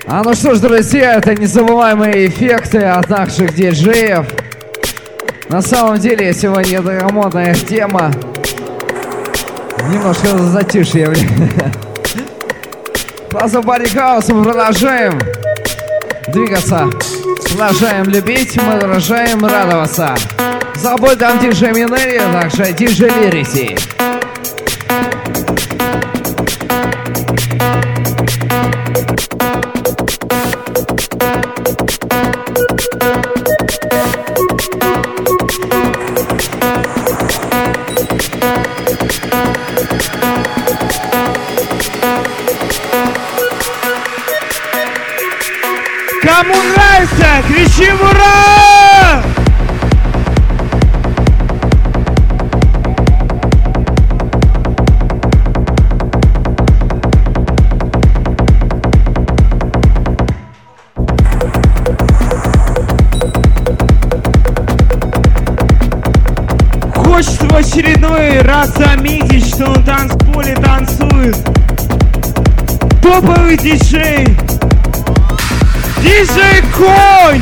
Ну что ж, друзья, это незабываемые эффекты от наших диджеев. На самом деле, сегодня модная тема. Немножко затишье. Фаза Body House, мы продолжаем двигаться. Продолжаем любить, мы продолжаем радоваться. Забудь там диджей Минелли, также диджей Лирити. Кому нравится, кричим ура! Хочется в очередной раз заметить, что на танцполе танцует топовый диджей. Диджей Конь!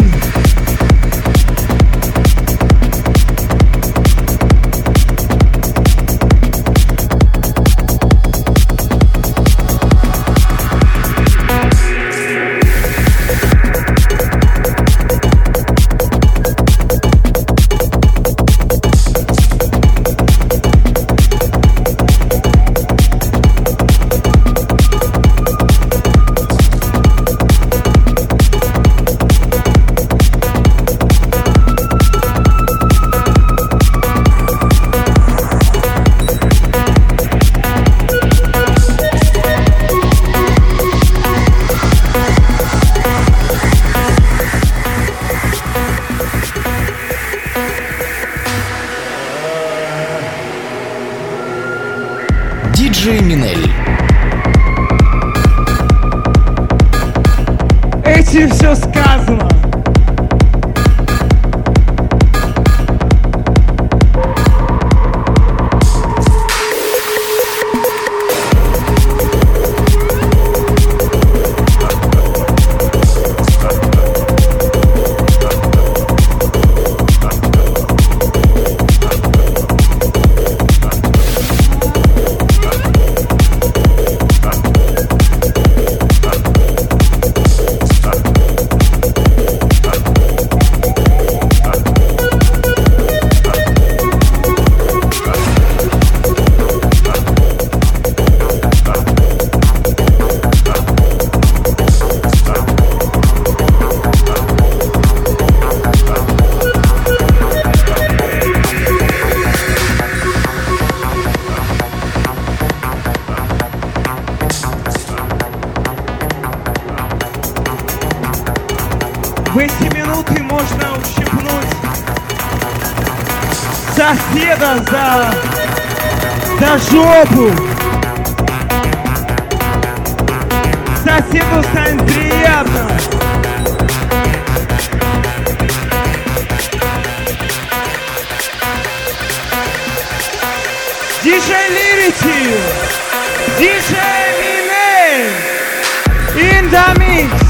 Диджей Минелли. Этим все сказано. В эти минуты можно ущипнуть соседа за жопу. Соседу станет приятно. Диджей Лирити, диджей Минелли, in the mix.